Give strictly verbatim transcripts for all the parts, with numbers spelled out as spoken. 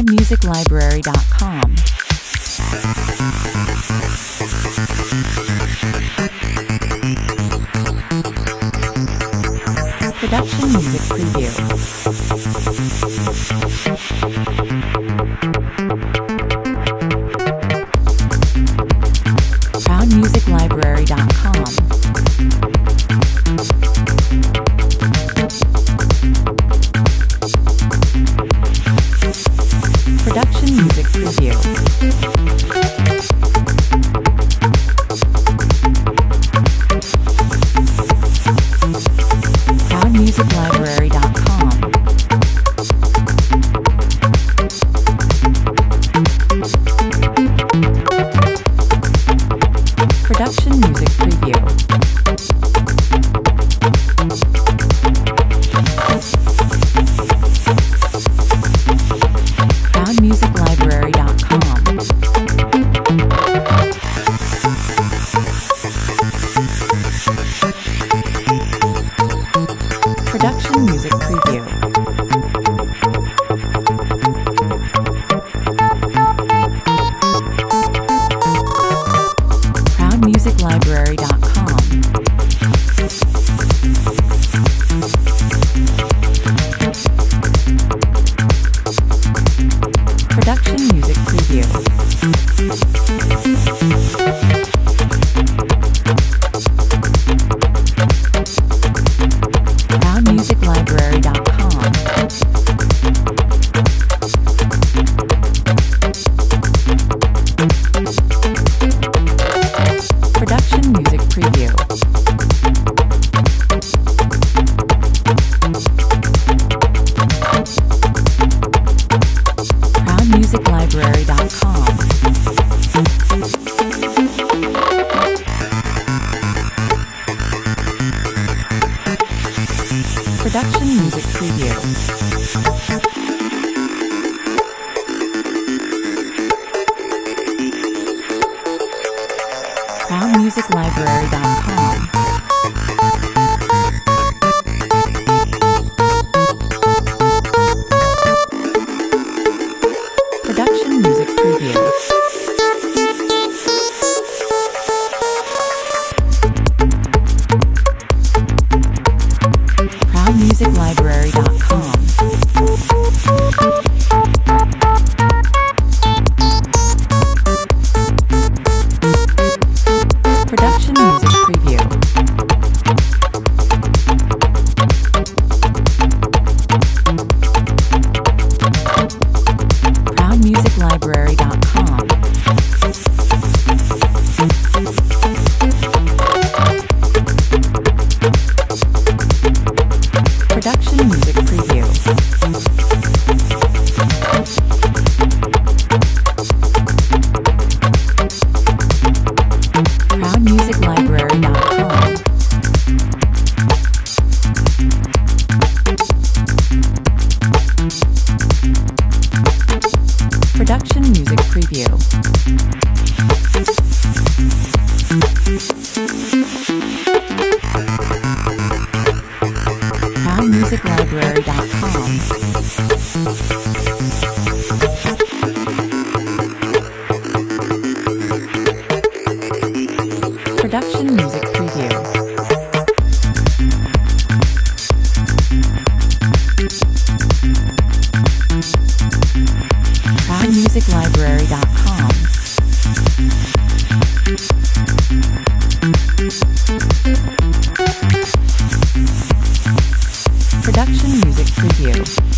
proud music library dot com. Production Music Preview. proud music library dot com. Production Music Preview. proud music library dot com. Production Music Preview. proud music library dot com. Production Music Preview. proud music library dot com. Production Music Preview. proud music library dot com. Production Music Preview. proud music library dot com. Production Music Preview. proud music library dot com. Production Music Preview. proud music library dot com. Production Music Preview. proud music library dot com. Production Music Preview. proud music library dot com. Production Music Preview. proud music library dot com. Production Music Preview. proud music library dot com. Production Music Preview.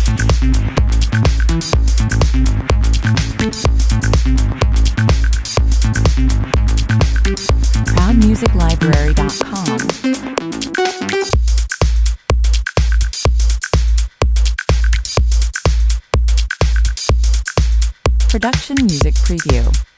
proud music library dot com. Production Music Preview.